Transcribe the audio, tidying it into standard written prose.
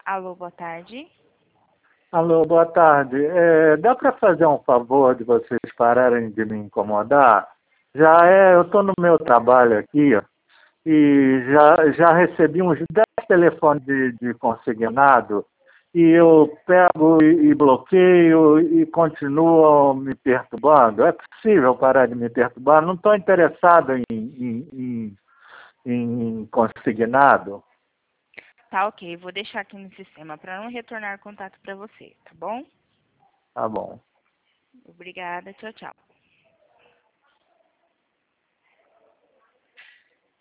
Alô, boa tarde. Alô, boa tarde. Dá para fazer um favor de vocês pararem de me incomodar? Eu estou no meu trabalho aqui, ó, e já recebi uns 10 telefones de consignado e eu pego e bloqueio e continuam me perturbando. É possível parar de me perturbar? Não estou interessado em consignado. Tá ok, vou deixar aqui no sistema para não retornar contato para você, tá bom? Tá bom. Obrigada, tchau, tchau.